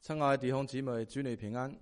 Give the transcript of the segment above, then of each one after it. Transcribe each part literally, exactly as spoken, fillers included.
亲爱的弟兄姊妹，主你平安。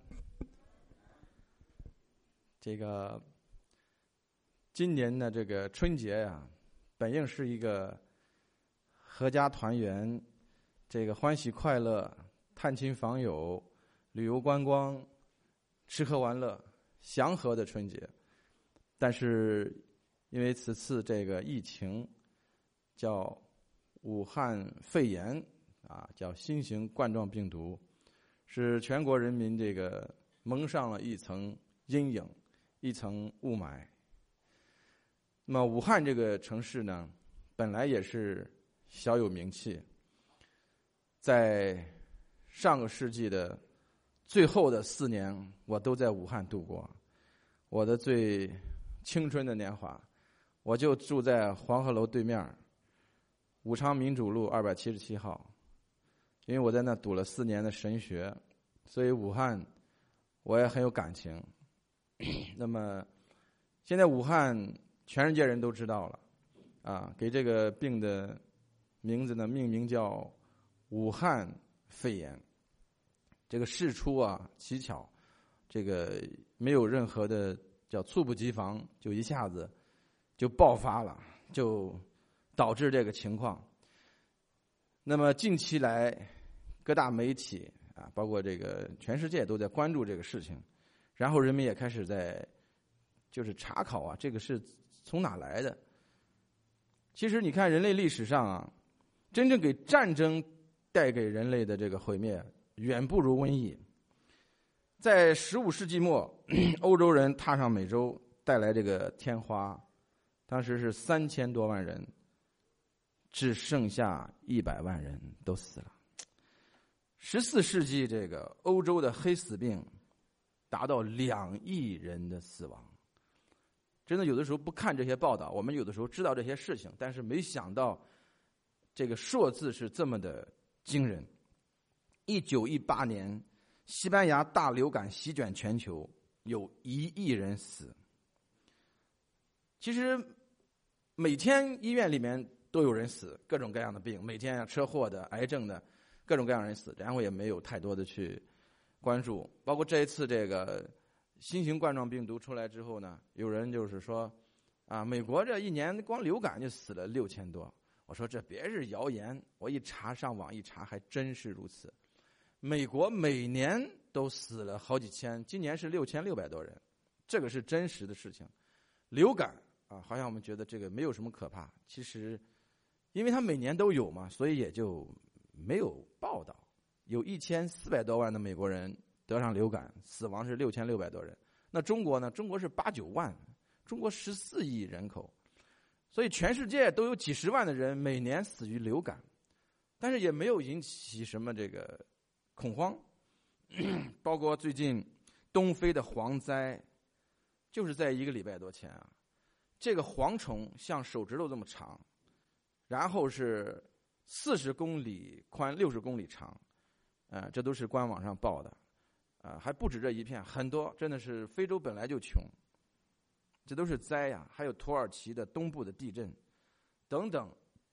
这个今年的这个春节呀、啊，本应是一个合家团圆、这个欢喜快乐、探亲访友、旅游观光、吃喝玩乐、祥和的春节，但是因为此次这个疫情叫武汉肺炎啊，叫新型冠状病毒，使全国人民这个蒙上了一层阴影，一层雾霾。那么武汉这个城市呢，本来也是小有名气，在上个世纪的最后的四年，我都在武汉度过。我的最青春的年华，我就住在黄鹤楼对面，武昌民主路二百七十七号。因为我在那读了四年的神学，所以武汉我也很有感情。那么现在武汉全世界人都知道了啊，给这个病的名字呢命名叫武汉肺炎。这个事出啊蹊跷，这个没有任何的叫猝不及防，就一下子就爆发了，就导致这个情况。那么近期来，各大媒体啊，包括这个全世界都在关注这个事情，然后人们也开始在就是查考啊，这个是从哪来的？其实你看人类历史上啊，真正给战争带给人类的这个毁灭，远不如瘟疫。在十五世纪末，欧洲人踏上美洲，带来这个天花，当时是三千多万人。只剩下一百万人都死了。十四世纪，这个欧洲的黑死病达到两亿人的死亡。真的，有的时候不看这些报道，我们有的时候知道这些事情，但是没想到这个数字是这么的惊人。一九一八年，西班牙大流感席卷全球，有一亿人死。其实每天医院里面都有人死，各种各样的病，每天车祸的、癌症的，各种各样人死，然后也没有太多的去关注。包括这一次这个新型冠状病毒出来之后呢，有人就是说，啊，美国这一年光流感就死了六千多。我说这别是谣言，我一查上网一查，还真是如此。美国每年都死了好几千，今年是六千六百多人，这个是真实的事情。流感啊，好像我们觉得这个没有什么可怕，其实。因为它每年都有嘛，所以也就没有报道。有一千四百多万的美国人得上流感，死亡是六千六百多人。那中国呢？中国是八九万，中国十四亿人口，所以全世界都有几十万的人每年死于流感，但是也没有引起什么这个恐慌。包括最近东非的蝗灾，就是在一个礼拜多前啊，这个蝗虫像手指头这么长。然后是四十公里宽，六十公里长，呃，这都是官网上报的，啊、呃，还不止这一片，很多，真的是非洲本来就穷，这都是灾呀、啊。还有土耳其的东部的地震，等等。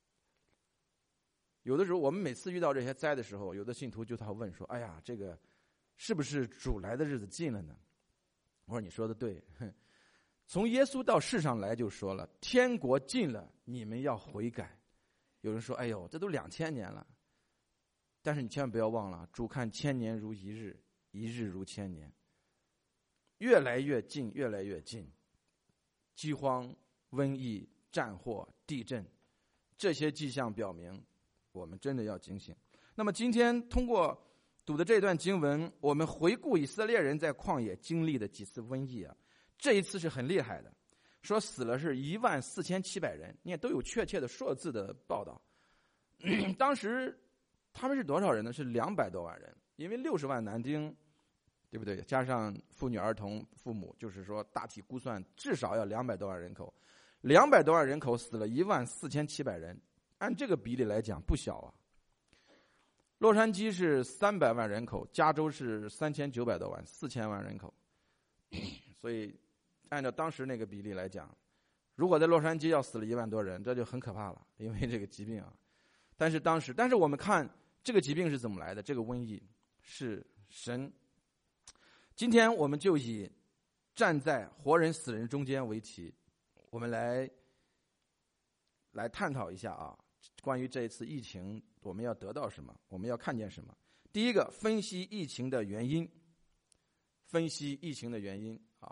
有的时候我们每次遇到这些灾的时候，有的信徒就他问说：“哎呀，这个是不是主来的日子近了呢？”我说：“你说的对。”从耶稣到世上来就说了，天国近了，你们要悔改。有人说：“哎呦，这都两千年了。”但是你千万不要忘了，主看千年如一日，一日如千年，越来越近，越来越近。饥荒、瘟疫、战祸、地震，这些迹象表明，我们真的要警醒。那么今天通过读的这段经文，我们回顾以色列人在旷野经历的几次瘟疫啊，这一次是很厉害的。说死了是一万四千七百人，你也都有确切的数字的报道。当时他们是多少人呢？是两百多万人，因为六十万男丁，对不对？加上妇女、儿童、父母，就是说大体估算至少要两百多万人口。两百多万人口死了一万四千七百人，按这个比例来讲不小啊。洛杉矶是三百万人口，加州是三千九百多万，四千万人口，所以。按照当时那个比例来讲，如果在洛杉矶要死了一万多人，这就很可怕了，因为这个疾病啊。但是当时，但是我们看这个疾病是怎么来的，这个瘟疫是神。今天我们就以站在活人死人中间为题，我们来来探讨一下啊，关于这一次疫情我们要得到什么，我们要看见什么。第一个，分析疫情的原因，分析疫情的原因啊。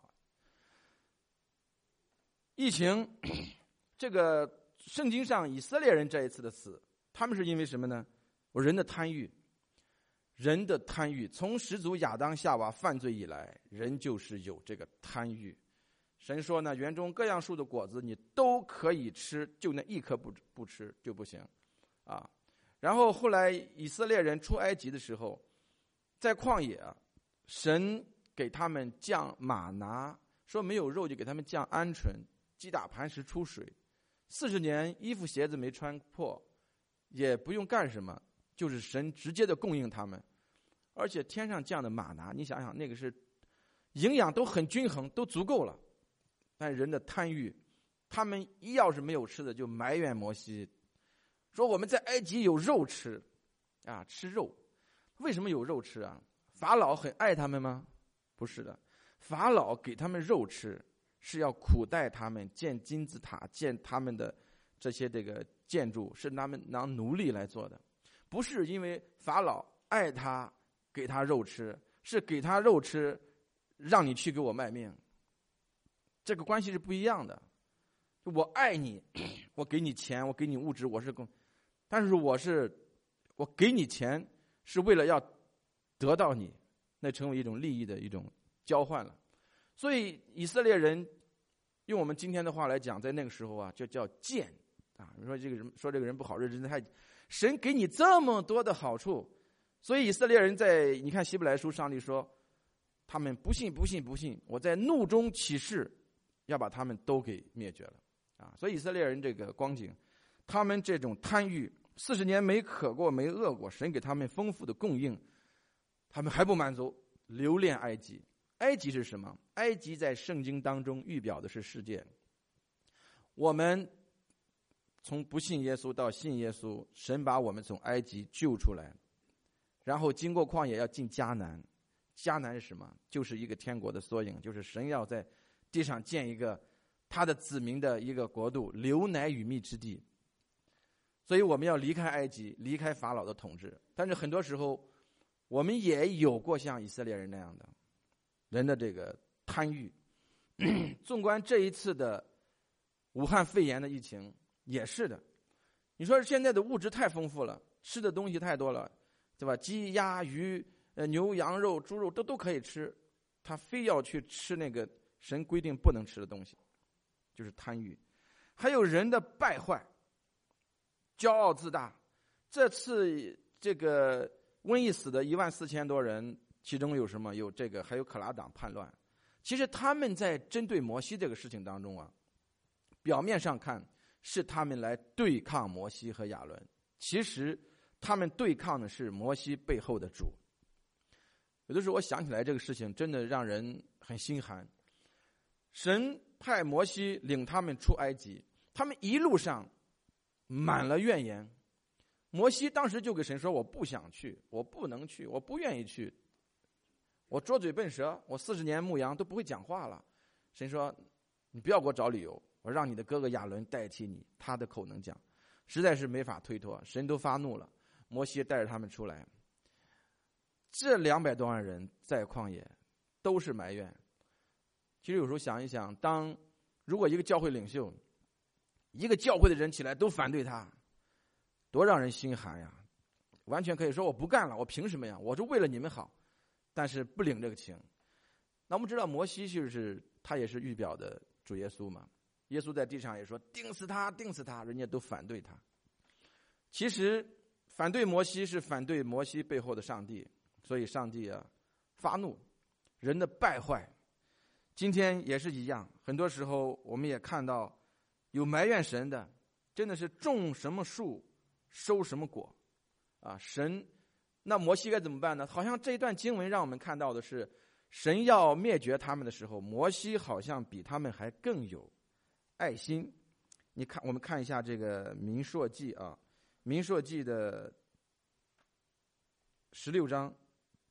疫情这个圣经上以色列人这一次的死，他们是因为什么呢？人的贪欲，人的贪欲，从始祖亚当夏娃犯罪以来，人就是有这个贪欲。神说呢，园中各样树的果子你都可以吃，就那一颗不不吃就不行啊。然后后来以色列人出埃及的时候，在旷野啊，神给他们降玛拿，说没有肉就给他们降鹌鹑，击打磐石出水，四十年衣服鞋子没穿破，也不用干什么，就是神直接的供应他们。而且天上降的玛拿，你想想那个是营养都很均衡，都足够了。但人的贪欲，他们一要是没有吃的就埋怨摩西，说我们在埃及有肉吃啊，吃肉。为什么有肉吃啊？法老很爱他们吗？不是的，法老给他们肉吃是要苦待他们，建金字塔，建他们的这些这个建筑是他们拿奴隶来做的，不是因为法老爱他给他肉吃，是给他肉吃让你去给我卖命。这个关系是不一样的。我爱你，我给你钱，我给你物质，我是公，但是我是我给你钱是为了要得到你，那成为一种利益的一种交换了。所以以色列人用我们今天的话来讲，在那个时候啊，就叫贱啊。你说这个人说这个人不好，这人太神给你这么多的好处，所以以色列人在你看希伯来书，上帝说他们不信不信不信，我在怒中起誓要把他们都给灭绝了啊！所以以色列人这个光景，他们这种贪欲，四十年没渴过没饿过，神给他们丰富的供应，他们还不满足，留恋埃及。埃及是什么？埃及在圣经当中预表的是世界。我们从不信耶稣到信耶稣，神把我们从埃及救出来，然后经过旷野要进迦南。迦南是什么？就是一个天国的缩影，就是神要在地上建一个他的子民的一个国度，流奶与蜜之地。所以我们要离开埃及，离开法老的统治。但是很多时候我们也有过像以色列人那样的人的这个贪欲。纵观这一次的武汉肺炎的疫情也是的，你说现在的物质太丰富了，吃的东西太多了，对吧？鸡鸭鱼呃牛羊肉猪肉都都可以吃，他非要去吃那个神规定不能吃的东西，就是贪欲。还有人的败坏，骄傲自大。这次这个瘟疫死的一万四千多人，其中有什么？有这个，还有可拉党叛乱。其实他们在针对摩西这个事情当中啊，表面上看是他们来对抗摩西和亚伦，其实他们对抗的是摩西背后的主。有的时候我想起来这个事情，真的让人很心寒。神派摩西领他们出埃及，他们一路上满了怨言。摩西当时就给神说，我不想去，我不能去，我不愿意去，我拙嘴笨舌，我四十年牧羊都不会讲话了。神说你不要给我找理由，我让你的哥哥亚伦代替你，他的口能讲。实在是没法推脱，神都发怒了。摩西带着他们出来，这两百多万人在旷野都是埋怨。其实有时候想一想，当如果一个教会领袖，一个教会的人起来都反对他，多让人心寒呀！完全可以说我不干了，我凭什么呀？我是为了你们好，但是不领这个情。那我们知道摩西就是他也是预表的主耶稣嘛，耶稣在地上也说钉死他，钉死他，人家都反对他。其实反对摩西是反对摩西背后的上帝，所以上帝啊发怒，人的败坏。今天也是一样，很多时候我们也看到有埋怨神的，真的是种什么树收什么果啊！神，那摩西该怎么办呢？好像这一段经文让我们看到的是，神要灭绝他们的时候，摩西好像比他们还更有爱心。你看，我们看一下这个民数记啊，民数记的十六章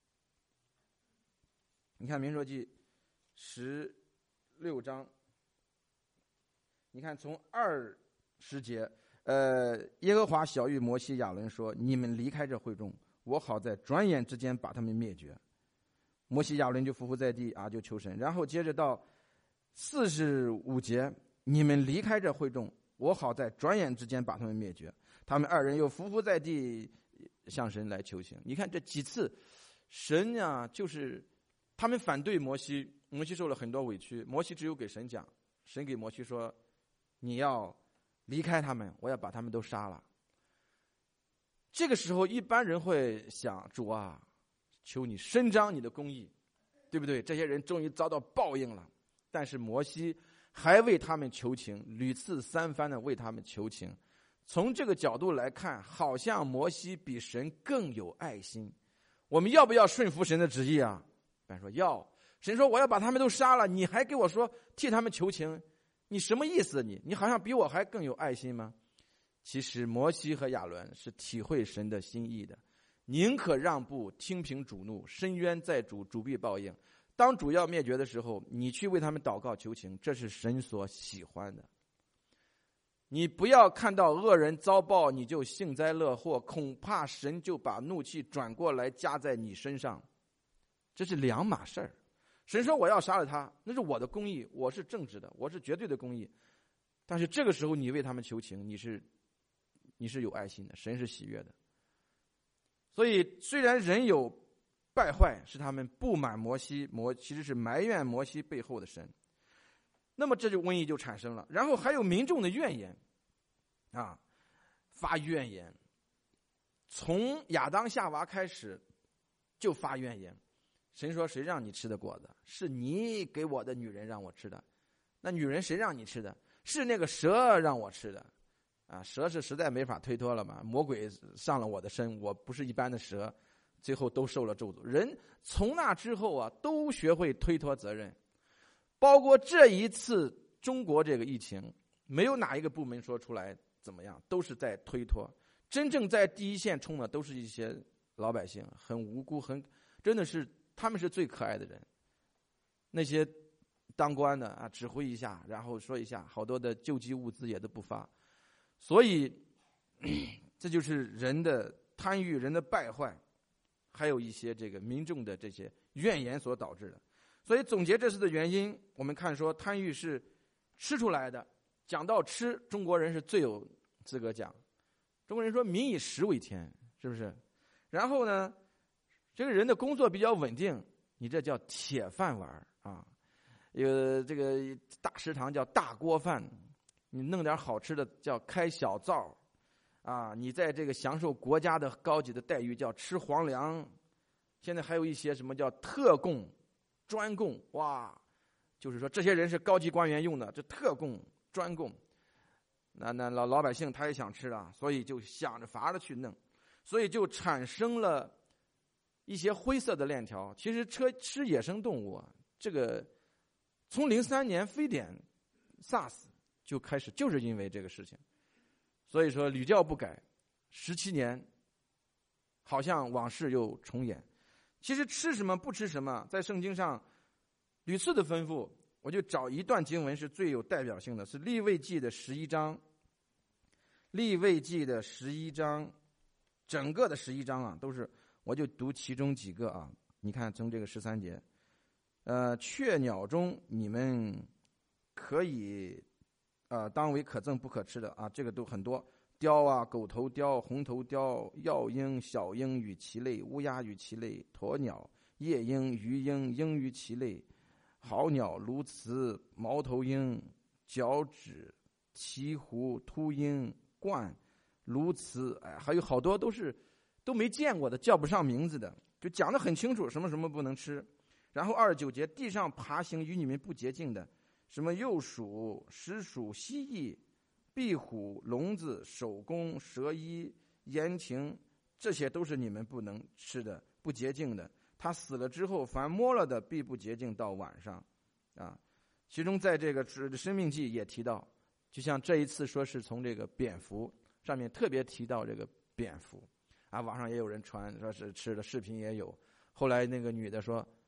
你看民数记十六章，你看从二十节，呃，耶和华晓谕摩西亚伦说：“你们离开这会众，我好在转眼之间把他们灭绝。”摩西亚伦就伏伏在地啊，就求神。然后接着到四十五节，你们离开这会众，我好在转眼之间把他们灭绝。他们二人又伏伏在地向神来求情。你看这几次，神啊，就是他们反对摩西，摩西受了很多委屈，摩西只有给神讲，神给摩西说：“你要离开他们，我要把他们都杀了。”这个时候，一般人会想：主啊，求你伸张你的公义，对不对？这些人终于遭到报应了。但是摩西还为他们求情，屡次三番的为他们求情。从这个角度来看，好像摩西比神更有爱心。我们要不要顺服神的旨意啊？神说要。神说我要把他们都杀了，你还给我说替他们求情，你什么意思？你你好像比我还更有爱心吗？其实摩西和亚伦是体会神的心意的，宁可让步，听凭主怒，深渊在主，主必报应。当主要灭绝的时候，你去为他们祷告求情，这是神所喜欢的。你不要看到恶人遭报你就幸灾乐祸，恐怕神就把怒气转过来加在你身上，这是两码事儿。神说我要杀了他，那是我的公义，我是正直的，我是绝对的公义。但是这个时候你为他们求情，你是你是有爱心的，神是喜悦的。所以虽然人有败坏，是他们不满摩西，摩其实是埋怨摩西背后的神。那么这就瘟疫就产生了，然后还有民众的怨言啊，发怨言，从亚当夏娃开始就发怨言。神说谁让你吃的果子？是你给我的女人让我吃的。那女人谁让你吃的？是那个蛇让我吃的啊，蛇是实在没法推脱了嘛，魔鬼上了我的身，我不是一般的蛇，最后都受了咒诅。人从那之后啊，都学会推脱责任。包括这一次中国这个疫情，没有哪一个部门说出来怎么样，都是在推脱。真正在第一线冲的都是一些老百姓，很无辜，很真的是他们是最可爱的人。那些当官的啊，指挥一下，然后说一下，好多的救济物资也都不发。所以这就是人的贪欲，人的败坏，还有一些这个民众的这些怨言所导致的。所以总结这次的原因，我们看说贪欲是吃出来的。讲到吃，中国人是最有资格讲。中国人说民以食为天，是不是？然后呢，这个人的工作比较稳定，你这叫铁饭碗啊。有这个大食堂叫大锅饭，你弄点好吃的叫开小灶啊。你在这个享受国家的高级的待遇叫吃皇粮。现在还有一些什么叫特供、专供，哇，就是说这些人是高级官员用的，这特供、专供，那那老老百姓他也想吃啊，所以就想着法的去弄，所以就产生了一些灰色的链条。其实吃吃野生动物啊，这个从零三年非典 SARS 就开始，就是因为这个事情，所以说屡教不改，十七年，好像往事又重演。其实吃什么不吃什么，在圣经上屡次的吩咐，我就找一段经文是最有代表性的，是利未记的十一章。利未记的十一章，整个的十一章啊，都是我就读其中几个啊。你看从这个十三节，呃，雀鸟中你们可以呃当为可憎不可吃的啊，这个都很多。雕啊，狗头雕、红头雕、药鹰、小鹰与其类，乌鸦与其类，鸵鸟、夜鹰、鱼鹰、鹰与其类，好鸟、鸬鹚、猫头鹰、角趾、鹈鹕、秃鹰、鹳、鸬鹚，哎，还有好多都是都没见过的，叫不上名字的，就讲得很清楚，什么什么不能吃。然后二十九节，地上爬行与你们不洁净的，什么鼬鼠、石鼠、蜥蜴、壁虎、聋子、手工、蛇衣、言禽，这些都是你们不能吃的，不洁净的。他死了之后，凡摸了的必不洁净到晚上，啊，其中在这个《生命记》也提到，就像这一次说是从这个蝙蝠上面特别提到这个蝙蝠，啊，网上也有人传说是吃的，视频也有。后来那个女的说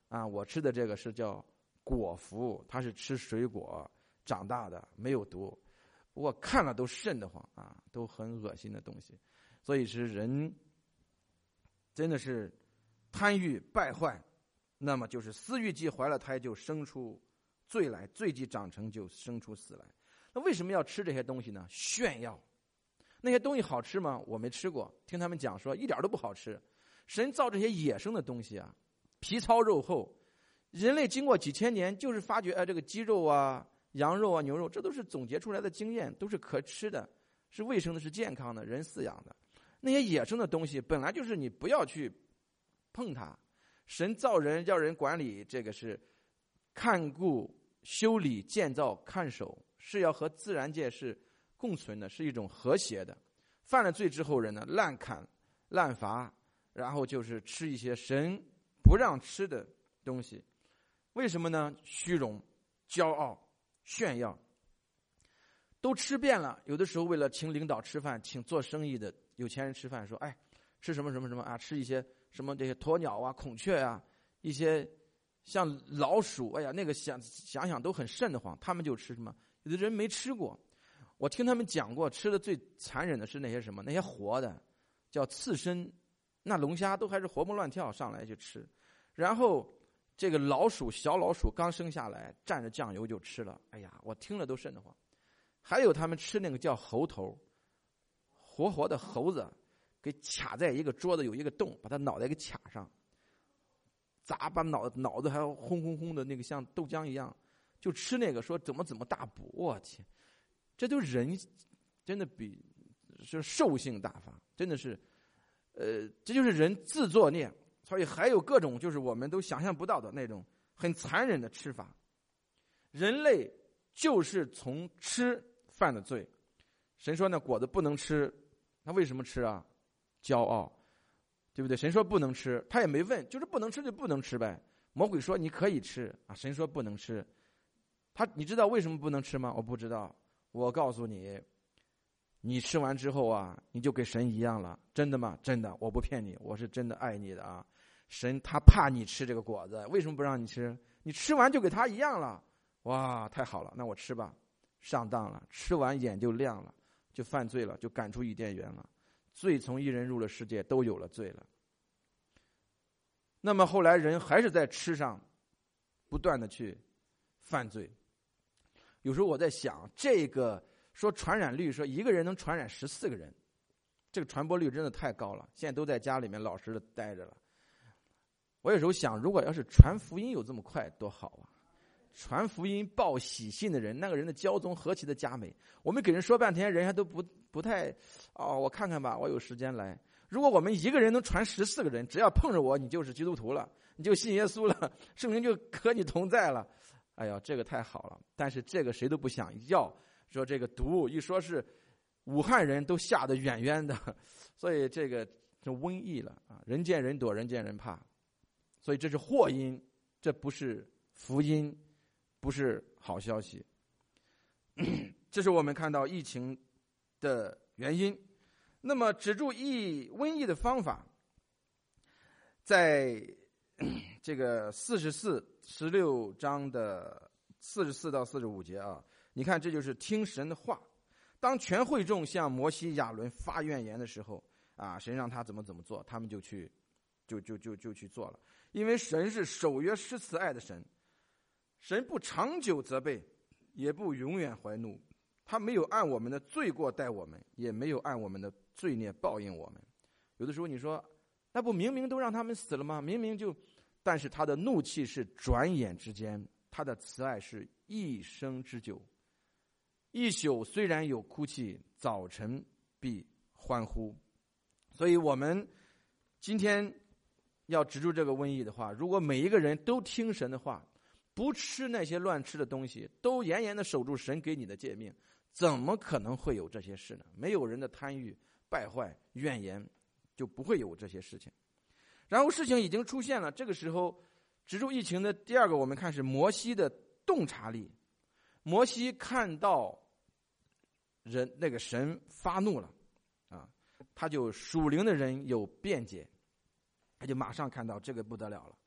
啊，我吃的这个是叫果脯，它是吃水果长大的，没有毒。不过看了都瘆得慌啊，都很恶心的东西。所以是人真的是贪欲败坏，那么就是私欲既怀了胎，就生出罪来；罪既长成，就生出死来。那为什么要吃这些东西呢？炫耀。那些东西好吃吗？我没吃过，听他们讲说一点都不好吃。神造这些野生的东西啊，皮糙肉厚，人类经过几千年，就是发觉，哎，这个鸡肉啊、羊肉啊、牛肉，这都是总结出来的经验，都是可吃的，是卫生的，是健康的，人饲养的。那些野生的东西，本来就是你不要去碰它。神造人要人管理，这个是看顾、修理、建造、看守，是要和自然界是共存的，是一种和谐的。犯了罪之后，人呢滥砍滥伐，然后就是吃一些神不让吃的东西。为什么呢？虚荣、骄傲、炫耀，都吃遍了。有的时候为了请领导吃饭，请做生意的有钱人吃饭，说哎，吃什么什么什么啊，吃一些什么这些鸵鸟啊、孔雀啊，一些像老鼠，哎呀，那个想想想都很瘆得慌。他们就吃什么？有的人没吃过。我听他们讲过，吃的最残忍的是那些什么？那些活的，叫刺身，那龙虾都还是活蹦乱跳上来就吃。然后这个老鼠，小老鼠刚生下来，蘸着酱油就吃了。哎呀，我听了都瘆得慌。还有他们吃那个叫猴头，活活的猴子，给卡在一个桌子有一个洞，把他脑袋给卡上，砸把脑脑子还要轰轰轰的那个像豆浆一样，就吃那个，说怎么怎么大补。我天！这都人真的比是兽性大发，真的是，呃，这就是人自作孽。所以还有各种就是我们都想象不到的那种很残忍的吃法。人类就是从吃犯的罪。神说那果子不能吃，那为什么吃啊？骄傲，对不对？神说不能吃，他也没问，就是不能吃就不能吃呗。魔鬼说你可以吃啊，神说不能吃。他你知道为什么不能吃吗？我不知道。我告诉你，你吃完之后啊，你就跟神一样了。真的吗？真的，我不骗你，我是真的爱你的啊。神他怕你吃这个果子，为什么不让你吃？你吃完就给他一样了。哇，太好了，那我吃吧。上当了，吃完眼就亮了，就犯罪了，就赶出伊甸园了。罪从一人入了世界，都有了罪了。那么后来人还是在吃上不断的去犯罪。有时候我在想，这个说传染率，说一个人能传染十四个人，这个传播率真的太高了。现在都在家里面老实的待着了。我有时候想，如果要是传福音有这么快，多好啊！传福音报喜信的人，那个人的骄纵何其的佳美。我们给人说半天，人家都不不太哦，我看看吧，我有时间来。如果我们一个人能传十四个人，只要碰着我，你就是基督徒了，你就信耶稣了，圣灵就和你同在了。哎呀，这个太好了！但是这个谁都不想要，说这个毒一说是武汉人都吓得远远的，所以这个这瘟疫了啊！人见人躲，人见人怕，所以这是祸因，这不是福音，不是好消息。这是我们看到疫情的原因。那么止住疫瘟疫的方法，在这个四十四十六章的四十四到四十五节啊，你看这就是听神的话。当全会众向摩西亚伦发怨言的时候啊，神让他怎么怎么做，他们就去就就就就去做了。因为神是守约施慈爱的神，神不长久责备，也不永远怀怒，他没有按我们的罪过待我们，也没有按我们的罪孽报应我们。有的时候你说那不明明都让他们死了吗？明明就，但是他的怒气是转眼之间，他的慈爱是一生之久。一宿虽然有哭泣，早晨必欢呼。所以我们今天要止住这个瘟疫的话，如果每一个人都听神的话，不吃那些乱吃的东西，都严严的守住神给你的诫命，怎么可能会有这些事呢？没有人的贪欲、败坏、怨言，就不会有这些事情。然后事情已经出现了，这个时候止住疫情的第二个，我们看是摩西的洞察力。摩西看到人那个神发怒了啊，他就属灵的人有辩解，他就马上看到这个不得了了。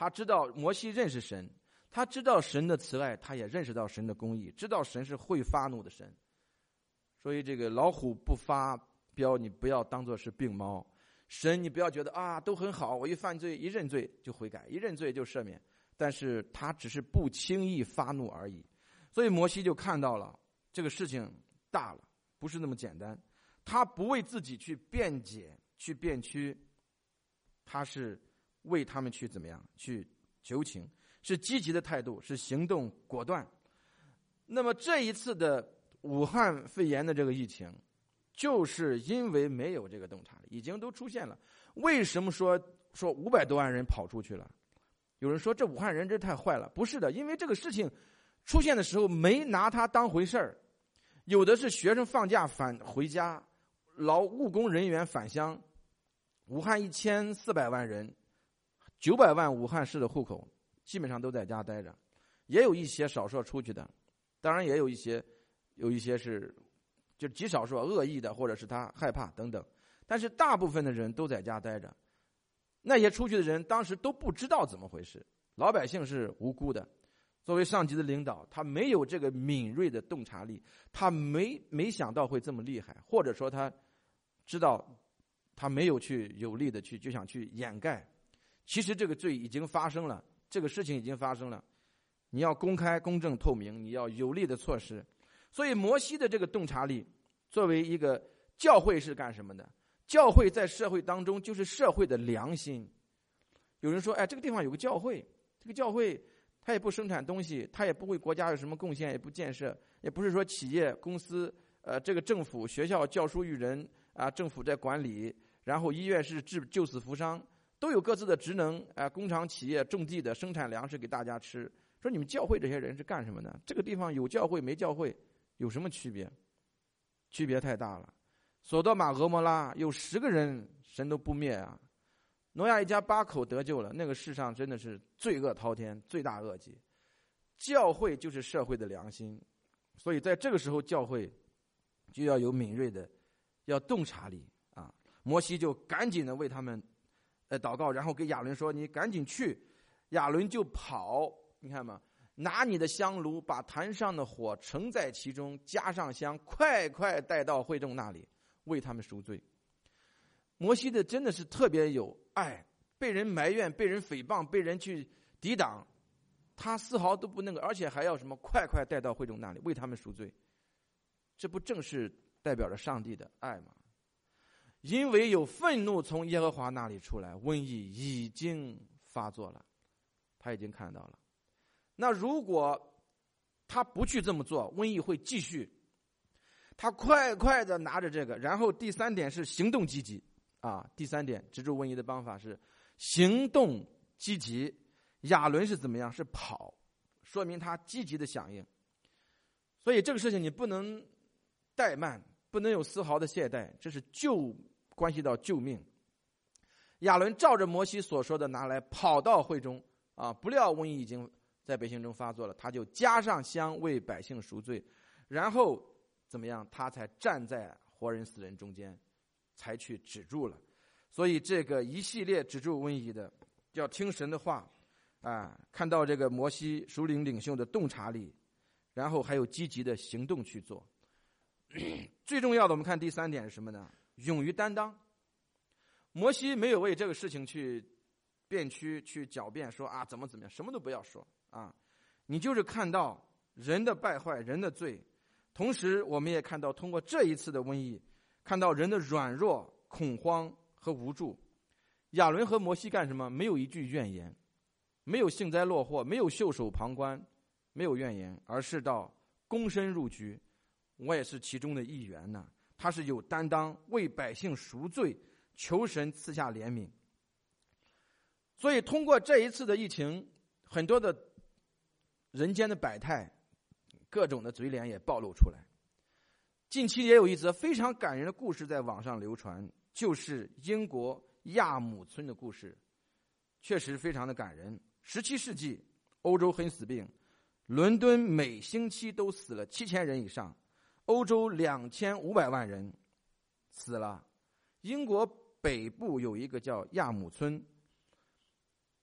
他知道摩西认识神，他知道神的慈爱，他也认识到神的公义，知道神是会发怒的神。所以这个老虎不发飙，你不要当作是病猫。神你不要觉得啊都很好，我一犯罪一认罪就悔改，一认罪就赦免，但是他只是不轻易发怒而已。所以摩西就看到了这个事情大了，不是那么简单。他不为自己去辩解去辩屈，他是为他们去怎么样去求情，是积极的态度，是行动果断。那么这一次的武汉肺炎的这个疫情，就是因为没有这个洞察力，已经都出现了。为什么说说五百多万人跑出去了？有人说这武汉人真太坏了，不是的，因为这个事情出现的时候没拿它当回事儿。有的是学生放假返回家，劳务工人员返乡。武汉一千四百万人，九百万武汉市的户口基本上都在家待着，也有一些少数出去的，当然也有一些有一些是就极少数恶意的，或者是他害怕等等，但是大部分的人都在家待着。那些出去的人当时都不知道怎么回事，老百姓是无辜的。作为上级的领导，他没有这个敏锐的洞察力，他没没想到会这么厉害，或者说他知道他没有去有力的去就想去掩盖。其实这个罪已经发生了，这个事情已经发生了，你要公开公正透明，你要有力的措施。所以摩西的这个洞察力，作为一个教会是干什么的？教会在社会当中就是社会的良心。有人说，哎，这个地方有个教会，这个教会它也不生产东西，它也不为国家有什么贡献，也不建设，也不是说企业公司呃，这个政府学校教书育人啊，政府在管理，然后医院是治救死扶伤，都有各自的职能啊，工厂企业种地的生产粮食给大家吃。说你们教会这些人是干什么的？这个地方有教会没教会有什么区别？区别太大了。索多玛俄摩拉有十个人神都不灭啊，挪亚一家八口得救了，那个世上真的是罪恶滔天，罪大恶极。教会就是社会的良心，所以在这个时候教会就要有敏锐的要洞察力啊。摩西就赶紧的为他们呃祷告，然后给亚伦说，你赶紧去。亚伦就跑，你看嘛，拿你的香炉，把坛上的火盛在其中，加上香，快快带到会众那里，为他们赎罪。摩西的真的是特别有爱，被人埋怨，被人诽谤，被人去抵挡，他丝毫都不那个，而且还要什么快快带到会众那里，为他们赎罪。这不正是代表着上帝的爱吗？因为有愤怒从耶和华那里出来，瘟疫已经发作了，他已经看到了。那如果他不去这么做，瘟疫会继续。他快快的拿着这个，然后第三点是行动积极啊。第三点止住瘟疫的方法是行动积极。亚伦是怎么样？是跑，说明他积极的响应。所以这个事情你不能怠慢，不能有丝毫的懈怠，这是救，关系到救命。亚伦照着摩西所说的拿来，跑到会中啊，不料瘟疫已经在百姓中发作了，他就加上香为百姓赎罪，然后怎么样？他才站在活人死人中间，才去止住了。所以这个一系列止住瘟疫的，要听神的话啊，看到这个摩西属灵领袖的洞察力，然后还有积极的行动去做。最重要的，我们看第三点是什么呢？勇于担当。摩西没有为这个事情去辩屈、去狡辩，说啊怎么怎么样，什么都不要说啊。你就是看到人的败坏、人的罪，同时我们也看到通过这一次的瘟疫，看到人的软弱、恐慌和无助。亚伦和摩西干什么？没有一句怨言，没有幸灾乐祸，没有袖手旁观，没有怨言，而是到躬身入局。我也是其中的一员呢。他是有担当，为百姓赎罪，求神赐下怜悯。所以通过这一次的疫情，很多的人间的百态，各种的嘴脸也暴露出来。近期也有一则非常感人的故事在网上流传，就是英国亚姆村的故事，确实非常的感人。十七世纪欧洲很死病，伦敦每星期都死了七千人以上，欧洲两千五百万人死了。英国北部有一个叫亚姆村，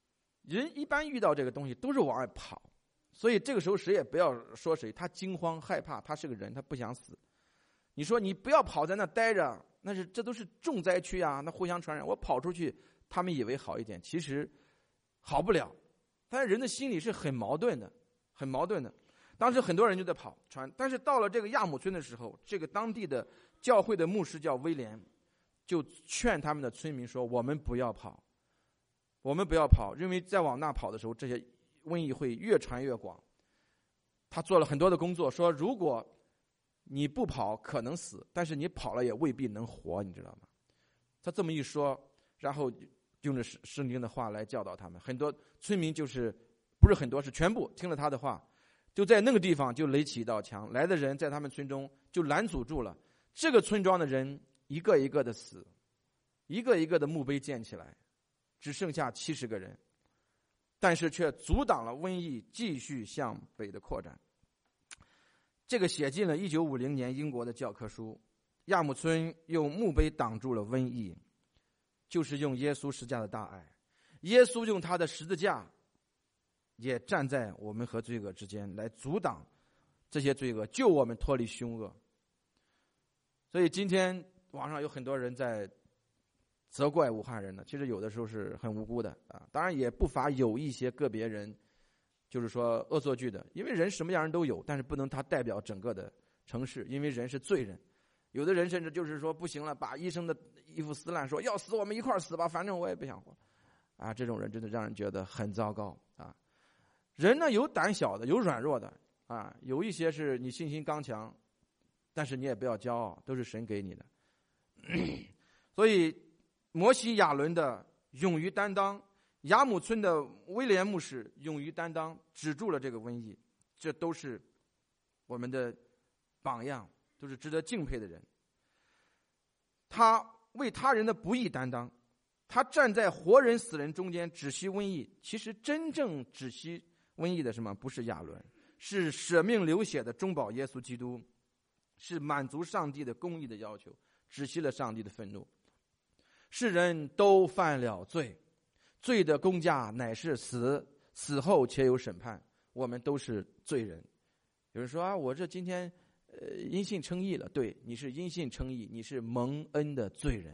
人一般遇到这个东西都是往外跑，所以这个时候谁也不要说谁，他惊慌害怕，他是个人，他不想死。你说你不要跑在那待着，那是这都是重灾区啊，那互相传染。我跑出去，他们以为好一点，其实好不了。但是人的心里是很矛盾的，很矛盾的。当时很多人就在跑传，但是到了这个亚姆村的时候，这个当地的教会的牧师叫威廉，就劝他们的村民说：“我们不要跑，我们不要跑，因为再往那跑的时候，这些瘟疫会越传越广。”他做了很多的工作，说如果你不跑可能死，但是你跑了也未必能活，你知道吗？他这么一说，然后用着圣经的话来教导他们，很多村民就是不是很多，是全部听了他的话。就在那个地方就垒起一道墙，来的人在他们村中就拦阻住了。这个村庄的人一个一个的死，一个一个的墓碑建起来，只剩下七十个人，但是却阻挡了瘟疫继续向北的扩展。这个写进了一九五零年英国的教科书。亚姆村用墓碑挡住了瘟疫，就是用耶稣十架的大爱。耶稣用他的十字架也站在我们和罪恶之间，来阻挡这些罪恶，救我们脱离凶恶。所以今天网上有很多人在责怪武汉人呢，其实有的时候是很无辜的啊。当然也不乏有一些个别人，就是说恶作剧的，因为人什么样人都有，但是不能他代表整个的城市，因为人是罪人。有的人甚至就是说不行了，把医生的衣服撕烂，说要死我们一块儿死吧，反正我也不想活啊。这种人真的让人觉得很糟糕啊。人呢，有胆小的，有软弱的啊，有一些是你信心刚强，但是你也不要骄傲，都是神给你的。所以摩西亚伦的勇于担当，亚姆村的威廉牧师勇于担当，止住了这个瘟疫，这都是我们的榜样，都是值得敬佩的人。他为他人的不义担当，他站在活人死人中间止息瘟疫。其实真正止息瘟疫的什么？不是亚伦，是舍命流血的中保耶稣基督，是满足上帝的公义的要求，止息了上帝的愤怒。世人都犯了罪，罪的工价乃是死，死后且有审判。我们都是罪人。有人说啊，我这今天呃因信称义了。对，你是因信称义，你是蒙恩的罪人。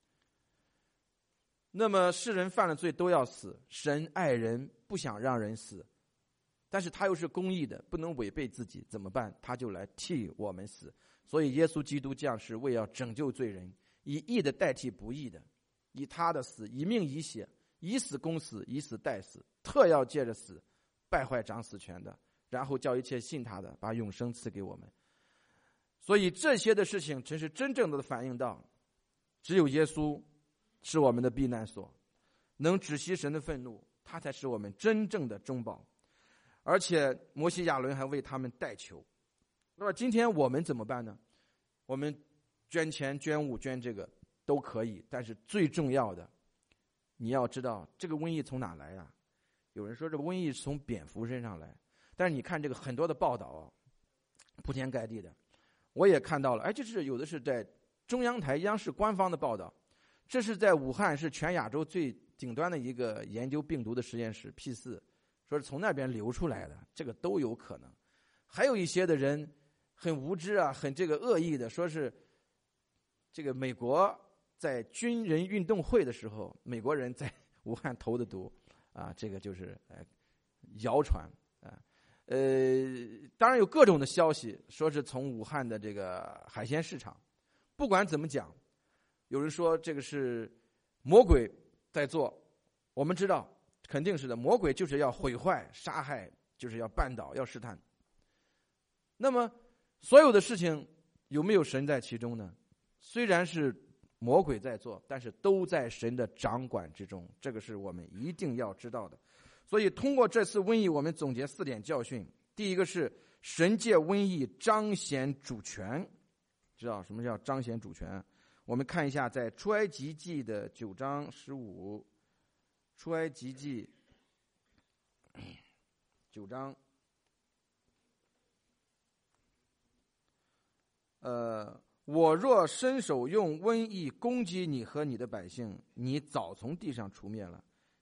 那么世人犯了罪都要死，神爱人，不想让人死，但是他又是公义的，不能违背自己，怎么办？他就来替我们死。所以耶稣基督降世，为要拯救罪人，以义的代替不义的，以他的死，以命以血，以死攻死，以死代死，特要借着死败坏掌死权的，然后叫一切信他的把永生赐给我们。所以这些的事情真是真正的反映到，只有耶稣是我们的避难所，能止息神的愤怒，他才是我们真正的中保。而且摩西亚伦还为他们代求。那么今天我们怎么办呢？我们捐钱捐物捐这个都可以，但是最重要的，你要知道这个瘟疫从哪来啊？有人说这个瘟疫是从蝙蝠身上来，但是你看这个很多的报道啊，铺天盖地的，我也看到了，哎，这是有的是在中央台央视官方的报道，这是在武汉是全亚洲最顶端的一个研究病毒的实验室 P 四， 说是从那边流出来的，这个都有可能。还有一些的人很无知啊，很这个恶意的，说是这个美国在军人运动会的时候，美国人在武汉投的毒啊，这个就是呃谣传啊。呃，当然有各种的消息，说是从武汉的这个海鲜市场。不管怎么讲，有人说这个是魔鬼在做，我们知道肯定是的，魔鬼就是要毁坏、杀害，就是要绊倒、要试探。那么所有的事情有没有神在其中呢？虽然是魔鬼在做，但是都在神的掌管之中，这个是我们一定要知道的。所以通过这次瘟疫，我们总结四点教训。第一个是神借瘟疫彰显主权，知道什么叫彰显主权？我们看一下在出埃及记的九章十五，出埃及记九章呃我若伸手用瘟疫攻击你和你的百姓，你早从地上除灭了，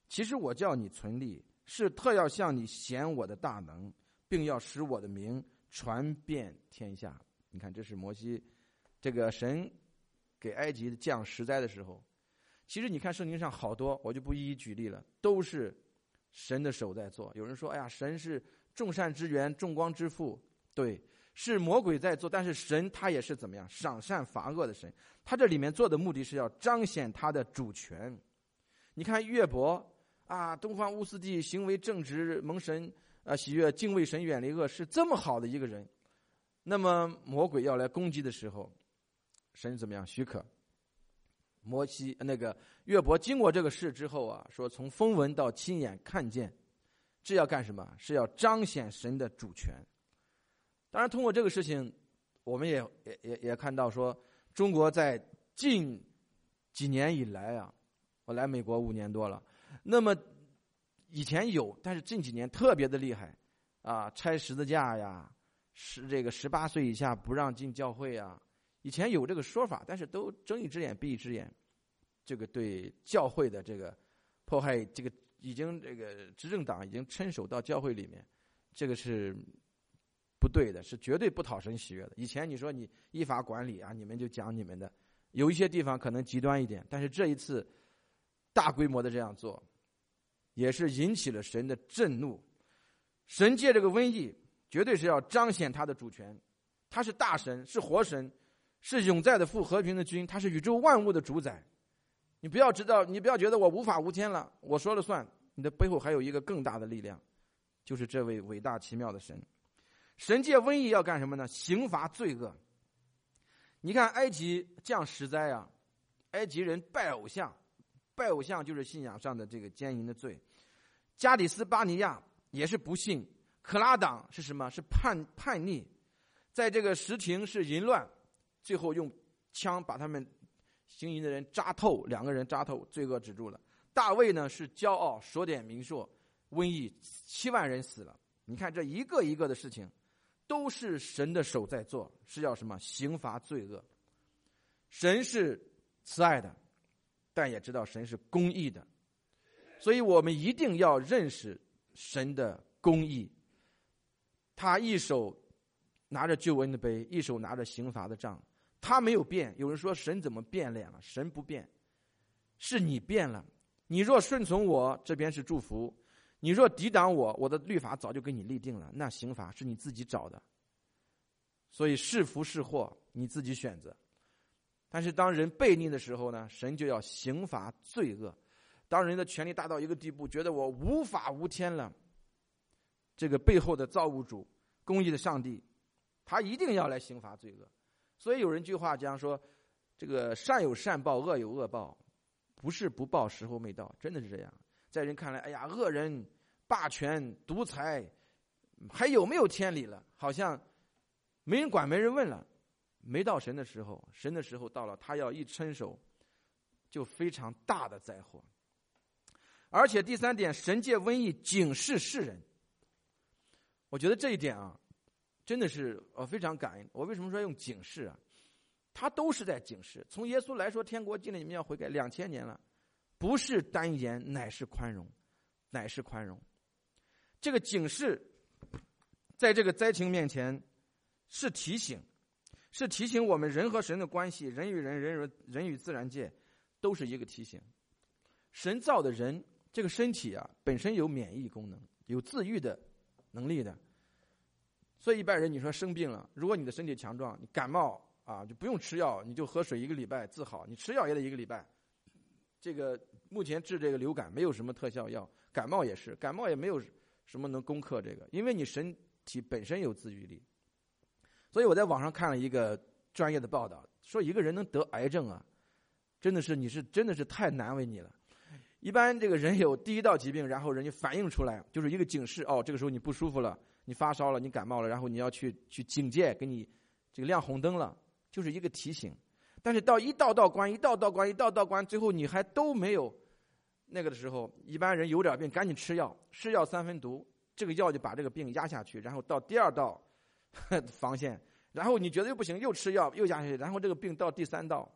其实我叫你存立，是特要向你显我的大能，并要使我的名传遍天下。你看，这是摩西这个神给埃及降十灾的时候，其实你看圣经上好多，我就不一一举例了，都是神的手在做。有人说，哎呀，神是众善之源，众光之父，对，是魔鬼在做，但是神他也是怎么样，赏善罚恶的神。他这里面做的目的是要彰显他的主权。你看约伯啊，东方乌斯地行为正直，蒙神啊喜悦，敬畏神，远离恶，是这么好的一个人。那么魔鬼要来攻击的时候，神怎么样许可？摩西那个约伯经过这个事之后啊，说从风闻到亲眼看见，这要干什么？是要彰显神的主权。当然，通过这个事情，我们也也也也看到说，中国在近几年以来啊，我来美国五年多了，那么以前有，但是近几年特别的厉害啊，拆十字架呀，是这个十八岁以下不让进教会啊。以前有这个说法，但是都睁一只眼闭一只眼，这个对教会的这个迫害，这个已经这个执政党已经伸手到教会里面，这个是不对的，是绝对不讨神喜悦的。以前你说你依法管理啊，你们就讲你们的，有一些地方可能极端一点，但是这一次大规模的这样做，也是引起了神的震怒。神借这个瘟疫，绝对是要彰显他的主权，他是大神，是活神，是永在的父，和平的君，他是宇宙万物的主宰。你不要知道，你不要觉得我无法无天了，我说了算，你的背后还有一个更大的力量，就是这位伟大奇妙的神。神借瘟疫要干什么呢？刑罚罪恶。你看埃及降十灾啊，埃及人拜偶像，拜偶像就是信仰上的这个奸淫的罪。加底斯巴尼亚也是不信，可拉党是什么？是叛叛逆，在这个什亭是淫乱，最后用枪把他们行淫的人扎透，两个人扎透，罪恶止住了。大卫呢是骄傲，数点民数，瘟疫七万人死了。你看这一个一个的事情，都是神的手在做，是要什么？刑罚罪恶。神是慈爱的，但也知道神是公义的，所以我们一定要认识神的公义。他一手拿着救恩的杯，一手拿着刑罚的杖，他没有变。有人说神怎么变脸了？神不变，是你变了。你若顺从我，这边是祝福；你若抵挡我，我的律法早就给你立定了，那刑罚是你自己找的。所以是福是祸你自己选择。但是当人悖逆的时候呢，神就要刑罚罪恶。当人的权力大到一个地步，觉得我无法无天了，这个背后的造物主，公义的上帝，他一定要来刑罚罪恶。所以有人句话讲说，这个善有善报，恶有恶报，不是不报，时候没到，真的是这样。在人看来，哎呀，恶人霸权独裁，还有没有天理了？好像没人管没人问了。没到神的时候，神的时候到了，他要一伸手，就非常大的灾祸。而且第三点，神借瘟疫警示世人。我觉得这一点啊，真的是我非常感恩。我为什么说用警示啊？他都是在警示。从耶稣来说，天国近了，你们要悔改，两千年了，不是单言，乃是宽容，乃是宽容。这个警示，在这个灾情面前，是提醒，是提醒我们人和神的关系，人与人，人与人与自然界，都是一个提醒。神造的人，这个身体啊，本身有免疫功能，有自愈的能力的。所以一般人你说生病了，如果你的身体强壮，你感冒啊就不用吃药，你就喝水一个礼拜自好，你吃药也得一个礼拜。这个目前治这个流感没有什么特效药，感冒也是，感冒也没有什么能攻克这个，因为你身体本身有自愈力。所以我在网上看了一个专业的报道，说一个人能得癌症啊，真的是你是真的是太难为你了。一般这个人有第一道疾病，然后人家反应出来，就是一个警示，哦，这个时候你不舒服了，你发烧了，你感冒了，然后你要去去警戒，给你这个亮红灯了，就是一个提醒。但是到一道道关，一道道关，一道道关，最后你还都没有那个的时候，一般人有点病赶紧吃药，是药三分毒，这个药就把这个病压下去，然后到第二道防线，然后你觉得又不行，又吃药又压下去，然后这个病到第三道，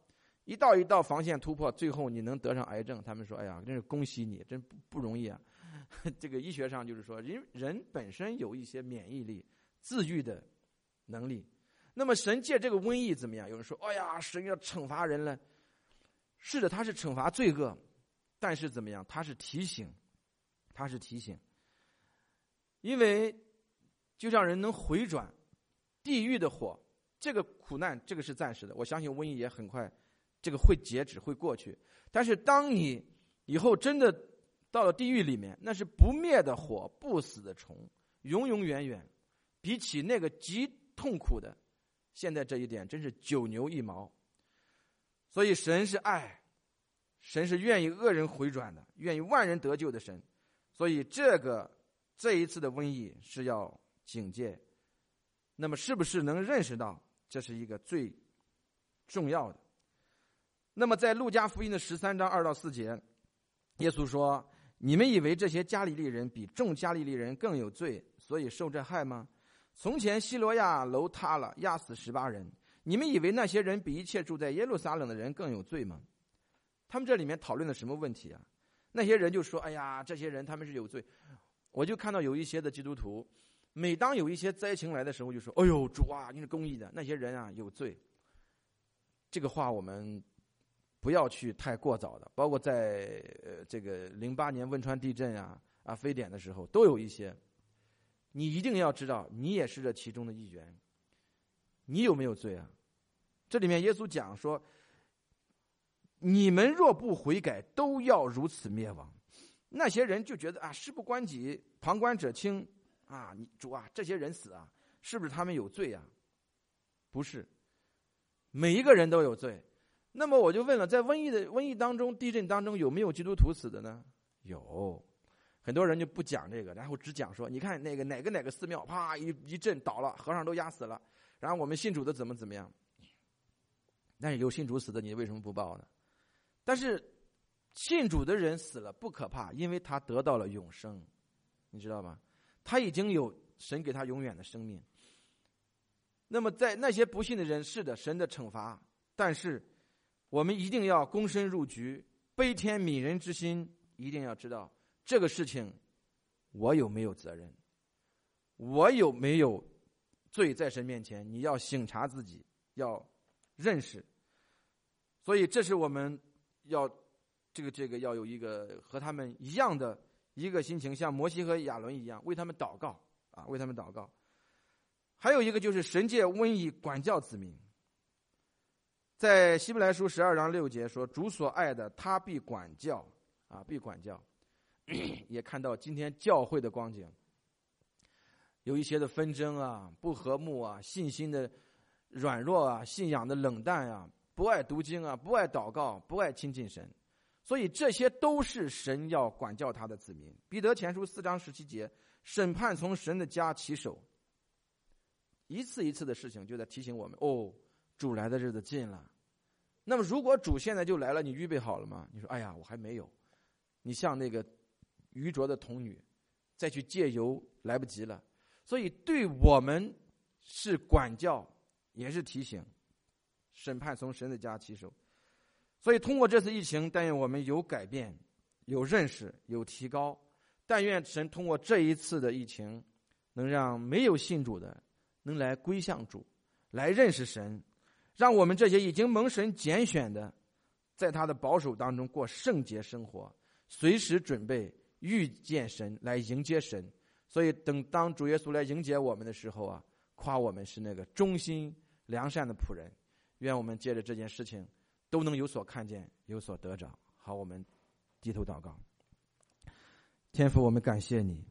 一道一道防线突破，最后你能得上癌症，他们说哎呀，真是恭喜你，真不不容易啊。这个医学上就是说，人人本身有一些免疫力、自愈的能力。那么神借这个瘟疫怎么样？有人说哎呀，神要惩罚人了。是的，他是惩罚罪恶，但是怎么样？他是提醒，他是提醒。因为就让人能回转，地狱的火，这个苦难，这个是暂时的。我相信瘟疫也很快，这个会截止，会过去。但是当你以后真的到了地狱里面，那是不灭的火，不死的虫，永永远远，比起那个极痛苦的，现在这一点真是九牛一毛。所以神是爱，神是愿意恶人回转的，愿意万人得救的神。所以这个这一次的瘟疫是要警戒。那么是不是能认识到这是一个最重要的？那么在路加福音的十三章二到四节，耶稣说，你们以为这些加利利人比众加利利人更有罪，所以受这害吗？从前西罗亚楼塌了，压死十八人，你们以为那些人比一切住在耶路撒冷的人更有罪吗？他们这里面讨论的什么问题啊？那些人就说，哎呀，这些人他们是有罪。我就看到有一些的基督徒，每当有一些灾情来的时候，就说，哎呦，主啊，你是公义的，那些人啊有罪。这个话我们不要去太过早的，包括在呃这个零八年汶川地震啊啊非典的时候，都有一些。你一定要知道，你也是这其中的一员。你有没有罪啊？这里面耶稣讲说，你们若不悔改，都要如此灭亡。那些人就觉得啊，事不关己，旁观者清啊，你主啊，这些人死啊，是不是他们有罪啊？不是，每一个人都有罪。那么我就问了，在瘟疫的瘟疫当中、地震当中，有没有基督徒死的呢？有。很多人就不讲这个，然后只讲说，你看那个哪个哪个寺庙，啪一一震倒了，和尚都压死了，然后我们信主的怎么怎么样。但是有信主死的，你为什么不报呢？但是信主的人死了不可怕，因为他得到了永生，你知道吗？他已经有神给他永远的生命。那么在那些不信的人，是的，神的惩罚，但是我们一定要躬身入局，悲天悯人之心，一定要知道这个事情我有没有责任，我有没有罪在神面前，你要省察自己，要认识。所以这是我们要这个这个要有一个和他们一样的一个心情，像摩西和亚伦一样，为他们祷告啊，为他们祷告。还有一个就是神借瘟疫管教子民，在希伯来书十二章六节说，主所爱的他必管教啊，必管教。也看到今天教会的光景，有一些的纷争啊，不和睦啊，信心的软弱啊，信仰的冷淡啊，不爱读经啊，不爱祷告，不爱亲近神。所以这些都是神要管教他的子民。彼得前书四章十七节，审判从神的家起手。一次一次的事情就在提醒我们，哦，主来的日子近了。那么如果主现在就来了，你预备好了吗？你说，哎呀，我还没有。你像那个愚拙的童女，再去借油来不及了。所以对我们是管教，也是提醒，审判从神的家起手。所以通过这次疫情，但愿我们有改变，有认识，有提高。但愿神通过这一次的疫情，能让没有信主的能来归向主，来认识神，让我们这些已经蒙神拣选的，在他的保守当中过圣洁生活，随时准备遇见神，来迎接神。所以等当主耶稣来迎接我们的时候啊，夸我们是那个忠心良善的仆人。愿我们借着这件事情都能有所看见，有所得着。好，我们低头祷告。天父，我们感谢你，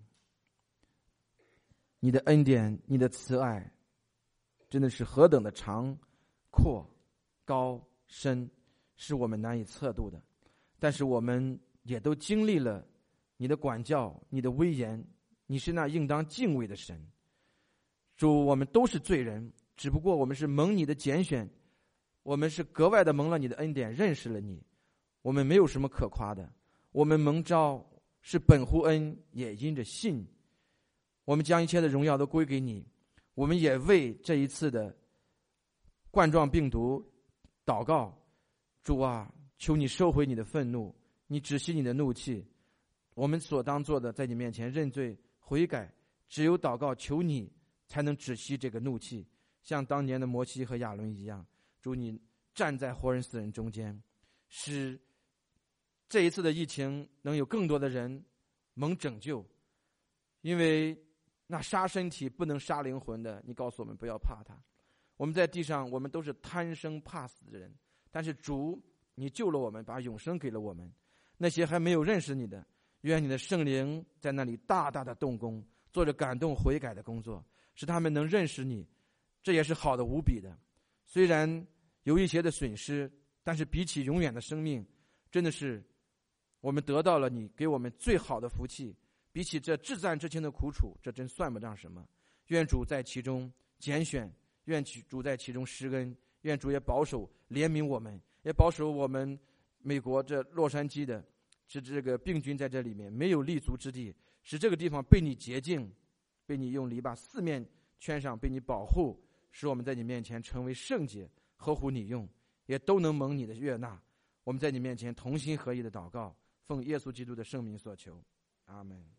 你的恩典，你的慈爱真的是何等的长阔高深，是我们难以测度的。但是我们也都经历了你的管教，你的威严，你是那应当敬畏的神。主，我们都是罪人，只不过我们是蒙你的拣选，我们是格外的蒙了你的恩典，认识了你。我们没有什么可夸的，我们蒙召是本乎恩，也因着信。我们将一切的荣耀都归给你。我们也为这一次的冠状病毒祷告， 主啊，求你收回你的愤怒，你止息你的怒气。我们所当做的，在你面前认罪悔改，只有祷告求你才能止息这个怒气，像当年的摩西和亚伦一样。主，你站在活人死人中间，使这一次的疫情能有更多的人蒙拯救。因为那杀身体不能杀灵魂的，你告诉我们不要怕他。我们在地上，我们都是贪生怕死的人，但是主，你救了我们，把永生给了我们。那些还没有认识你的，愿你的圣灵在那里大大的动工，做着感动悔改的工作，使他们能认识你，这也是好的无比的。虽然有一些的损失，但是比起永远的生命，真的是我们得到了你给我们最好的福气。比起这至暂至轻的苦楚，这真算不上什么。愿主在其中拣选，愿主在其中施恩，愿主也保守怜悯我们，也保守我们美国这洛杉矶的使这个病菌在这里面没有立足之地，使这个地方被你洁净，被你用篱笆四面圈上，被你保护，使我们在你面前成为圣洁，合乎你用，也都能蒙你的悦纳。我们在你面前同心合意的祷告，奉耶稣基督的圣名所求，阿们。